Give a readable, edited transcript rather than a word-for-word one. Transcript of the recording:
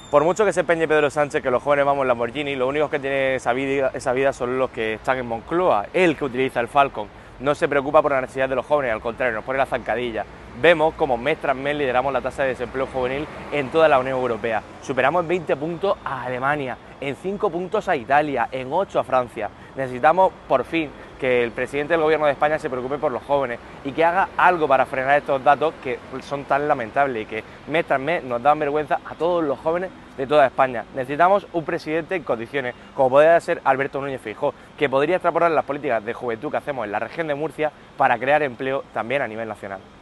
Por mucho que se empeñe Pedro Sánchez que los jóvenes vamos en Lamborghini, los únicos que tienen esa vida son los que están en Moncloa, él que utiliza el Falcon. No se preocupa por la necesidad de los jóvenes, al contrario, nos pone la zancadilla. Vemos como mes tras mes lideramos la tasa de desempleo juvenil en toda la Unión Europea. Superamos en 20 puntos a Alemania, en 5 puntos a Italia, en 8 a Francia. Necesitamos, por fin, que el presidente del Gobierno de España se preocupe por los jóvenes y que haga algo para frenar estos datos que son tan lamentables y que mes tras mes nos dan vergüenza a todos los jóvenes de toda España. Necesitamos un presidente en condiciones, como podría ser Alberto Núñez Feijóo, que podría extrapolar las políticas de juventud que hacemos en la región de Murcia para crear empleo también a nivel nacional.